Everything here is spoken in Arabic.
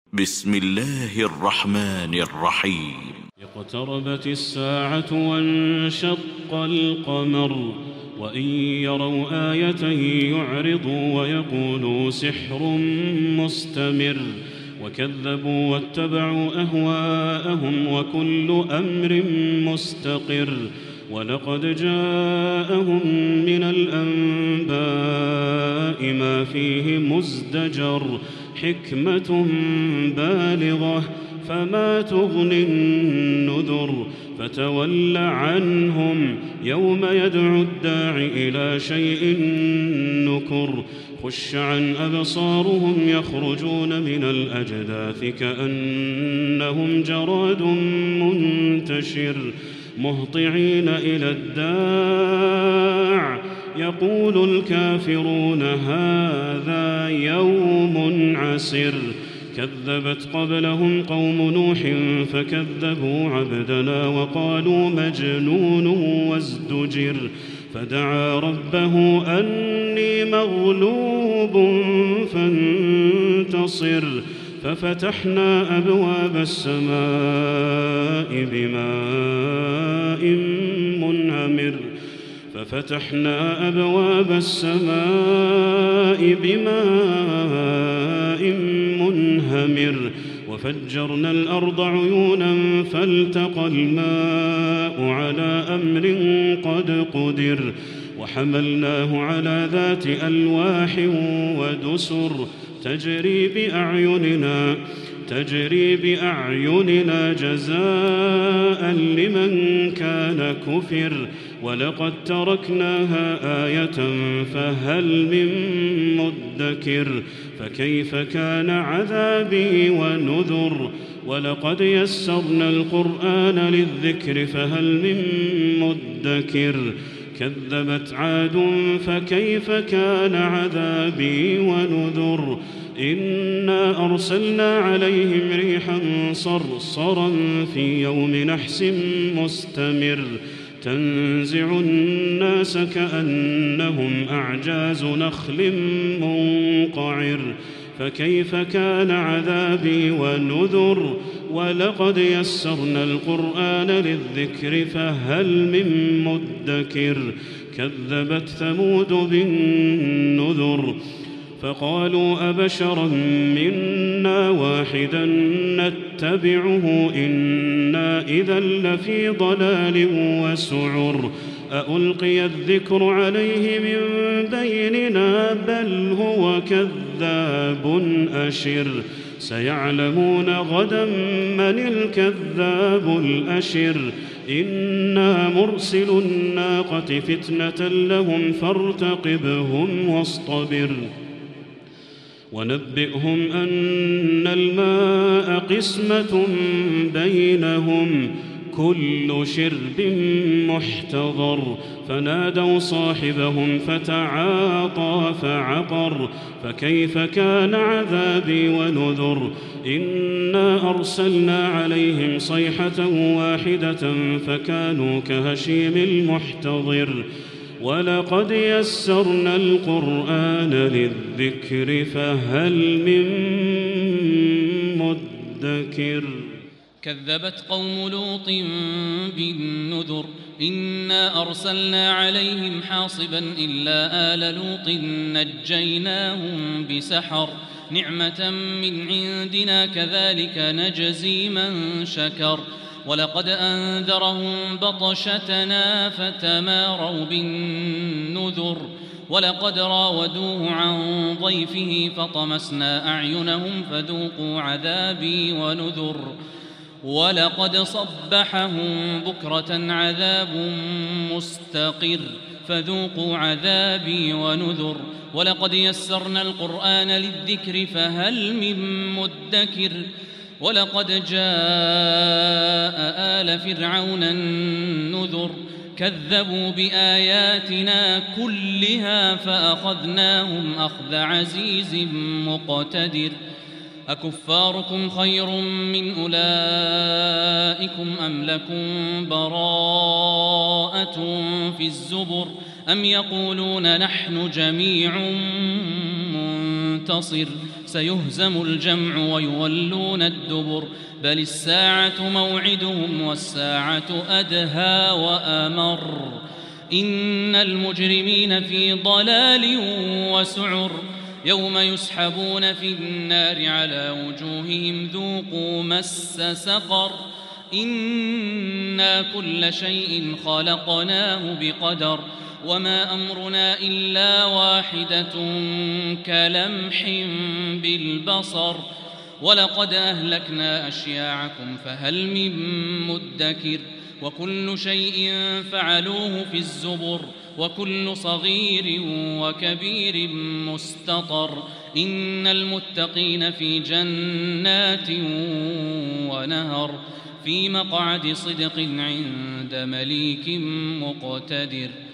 بسم الله الرحمن الرحيم. اقتربت الساعة وانشق القمر وإن يروا آية يعرضوا ويقولوا سحر مستمر وكذبوا واتبعوا أهواءهم وكل أمر مستقر ولقد جاءهم من الأنباء ما فيه مزدجر حكمة بالغة فما تغني النذر فتول عنهم يوم يدعو الداع إلى شيء نكر خش عن أبصارهم يخرجون من الأجداث كأنهم جراد منتشر مهطعين إلى الداع يقول الكافرون هذا يوم عسر كذبت قبلهم قوم نوح فكذبوا عبدنا وقالوا مجنون وازدجر فدعا ربه أني مغلوب فانتصر ففتحنا أبواب السماء بماء منهمر وفجرنا الأرض عيونا فالتقى الماء على أمر قد قدر وحملناه على ذات ألواح ودسر تجري بأعيننا جزاء لمن كان كفر ولقد تركناها آية فهل من مدكر فكيف كان عذابي ونذر ولقد يسرنا القرآن للذكر فهل من مدكر كذبت عاد فكيف كان عذابي ونذر إنا أرسلنا عليهم ريحا صرصرا في يوم نحس مستمر تنزع الناس كأنهم أعجاز نخل منقعر فكيف كان عذابي ونذر ولقد يسرنا القرآن للذكر فهل من مدكر كذبت ثمود بالنذر فقالوا أبشرا منا واحدا نتبعه إنا إذا لفي ضلال وسعر أألقي الذكر عليه من بيننا بل هو كذاب أشر سيعلمون غدا من الكذاب الأشر إنا مرسل الناقة فتنة لهم فارتقبهم واصطبر ونبئهم أن الماء قسمة بينهم كل شرب محتضر فنادوا صاحبهم فتعاطى فعقر فكيف كان عذابي ونذر إنا أرسلنا عليهم صيحة واحدة فكانوا كهشيم المحتضر ولقد يسرنا القرآن للذكر فهل من مدكر كذبت قوم لوط بالنذر إنا أرسلنا عليهم حاصبا إلا آل لوط نجيناهم بسحر نعمة من عندنا كذلك نجزي من شكر ولقد أنذرهم بطشتنا فتماروا بالنذر ولقد راودوه عن ضيفه فطمسنا أعينهم فذوقوا عذابي ونذر ولقد صبحهم بكرة عذاب مستقر فذوقوا عذابي ونذر ولقد يسرنا القرآن للذكر فهل من مدكر ولقد جاء آل فرعون النذر كذبوا بآياتنا كلها فأخذناهم أخذ عزيز مقتدر أكفاركم خير من أولئكم أم لكم براءة في الزبر أم يقولون نحن جميع منتصر سيهزم الجمع ويولون الدبر بل الساعة موعدهم والساعة أدهى وأمر إن المجرمين في ضلال وسعر يوم يسحبون في النار على وجوههم ذوقوا مس سقر إنا كل شيء خلقناه بقدر وما أمرنا إلا واحدة كلمح بالبصر ولقد أهلكنا أشياعكم فهل من مدكر وكل شيء فعلوه في الزبر وكل صغير وكبير مستطر إن المتقين في جنات ونهر في مقعد صدق عند مليك مقتدر